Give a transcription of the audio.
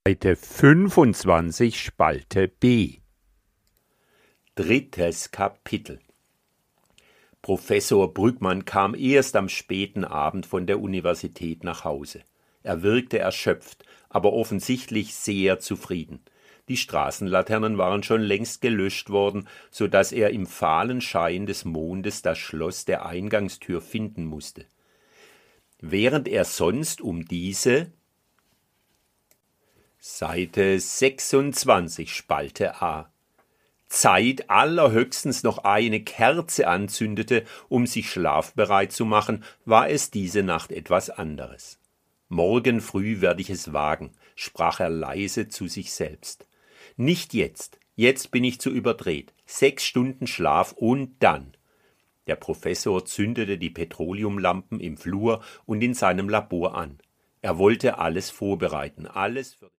Seite 25, Spalte B. Drittes Kapitel. Professor Brügmann kam erst am späten Abend von der Universität nach Hause. Er wirkte erschöpft, aber offensichtlich sehr zufrieden. Die Straßenlaternen waren schon längst gelöscht worden, so dass er im fahlen Schein des Mondes das Schloss der Eingangstür finden musste. Während er sonst um diese Seite 26, Spalte A. Zeit allerhöchstens noch eine Kerze anzündete, um sich schlafbereit zu machen, war es diese Nacht etwas anderes. Morgen früh werde ich es wagen, sprach er leise zu sich selbst. Nicht jetzt, jetzt bin ich zu überdreht. 6 Stunden Schlaf und dann. Der Professor zündete die Petroleumlampen im Flur und in seinem Labor an. Er wollte alles vorbereiten, alles für